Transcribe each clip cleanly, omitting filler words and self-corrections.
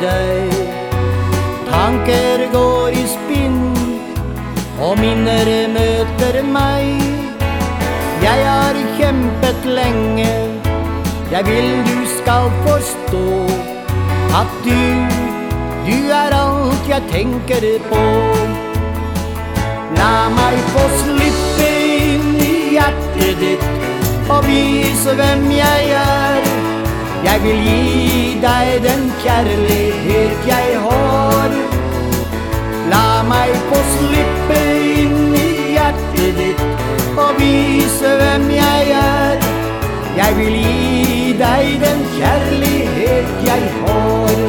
deg. Tanker går i spinn, og minner møter meg. Jeg har kjempet lenge, jeg vil du skal forstå at du er alt jeg tenker på. La meg få slippe inn i hjertet ditt og vise hvem jeg er. Jeg vil gi deg den kjærlighet jeg har. La meg få slippe inn i hjertet ditt og vise hvem jeg er. Jeg vil gi deg den kjærlighet jeg har.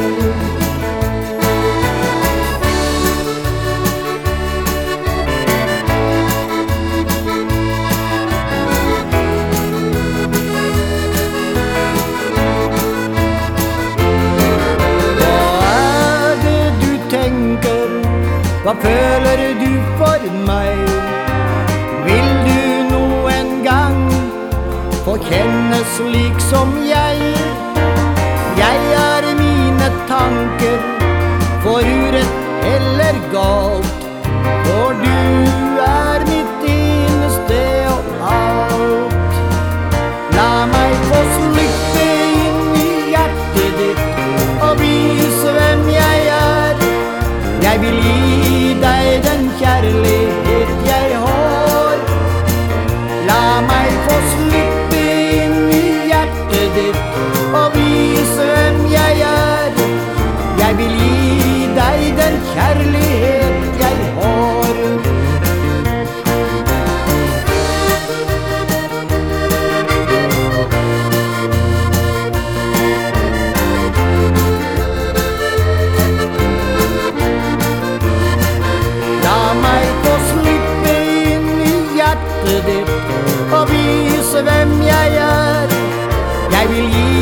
Hva føler du for meg? Vil du noen gang få kjenne slik som jeg? Jeg har mine tanker, for urett eller galt, for du er mitt eneste og alt. La meg få slippe inn i hjertet ditt og vise hvem jeg er. Jeg vil gi deg den kjærlighet jeg har. La meg få slippe inn i hjertet ditt og vise hvem jeg er. Jeg vil gi deg den kjærlighet jeg har. Og vise hvem jeg er. Jeg vil gi